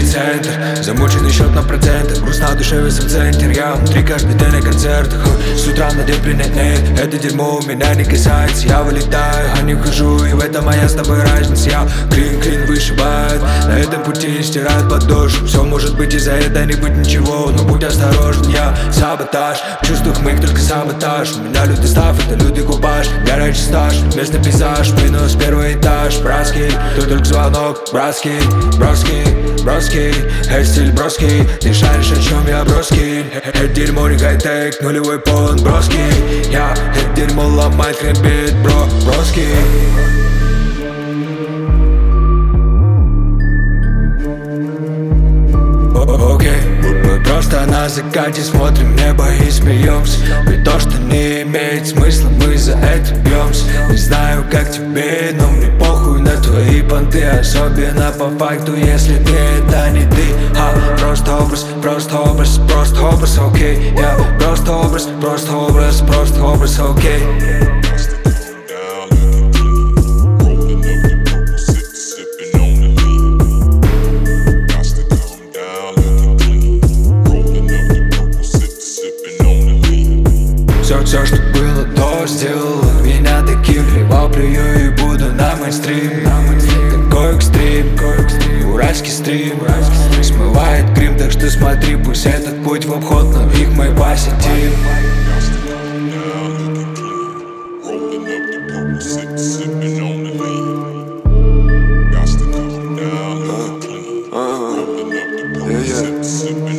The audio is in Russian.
центр, замученный счет на проценты, грустно душе весь в центр. Я внутри каждый день на концертах, с утра на день принять нет. Это дерьмо меня не касается, я вылетаю, а не хожу, и в этом моя с тобой разница. Я клин вышибает, на этом пути стирает подошву. Все может быть из-за этого не быть ничего, но будь осторожен, я саботаж. Чувствую хмык, только саботаж. У меня лютый став, это лютый купаж. Горячий стаж, местный пейзаж, минус первый этаж. Братский, тут только звонок, братский, броский, стиль броский. Ты шаришь, о чем я броский. Это дерьмо не хай-тек, нулевой пон, броский. Я это дерьмо ломать, хребет, броский. Окей, мы просто на закате смотрим в небо и смеемся. Ведь то, что не имеет смысла, мы за это бьемся. Не знаю, как тебе, но мне похуй на твои понты. Особенно по факту, если ты это не ты. Просто образ, окей. Просто образ, окей. Все, что было, то сделал меня таким. Хлебал, плюю и буду на мейнстрим. Какой экстрим, уральский стрим. Смывает грим, так что смотри, пусть этот путь в обход, но их мы посетим. Yeah.